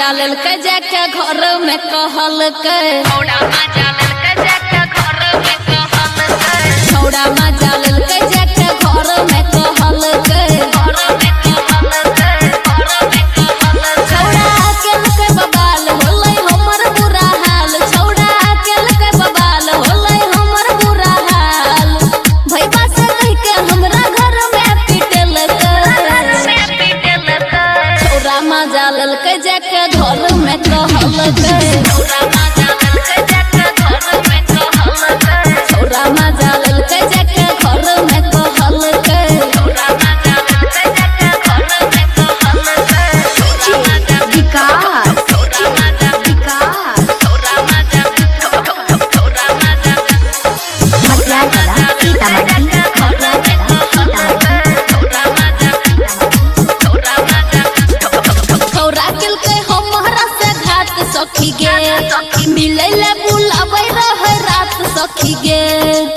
मजा ललके जाके घर में कहलकै छौड़ा मजा ललके जाके घर में कहलकै छौड़ा मजा ललके जाके घर में कहलकै छौड़ा अकेलके बबाल होलै हमर बुरा हाल छौड़ा अकेलके बबाल होलै हमर बुरा हाल भैया से कह के हमरा घर में पिटलकै छौड़ा मजा ललके जाके घर में कहलकै छौड़ा मजा ललके जाके घर में कहलकै छौड़ा मजा ललके जाके घर में कहलकै छौड़ा मजा ललके जाके घर में कहलकै विकास छौड़ा मजा विकास छौड़ा मजा छौड़ा मजा मटिया कला सीतामढ़ी छौड़ा केलकै हमरा से घात सखी गे मिलै ले बुलाबै रह रात सखी गे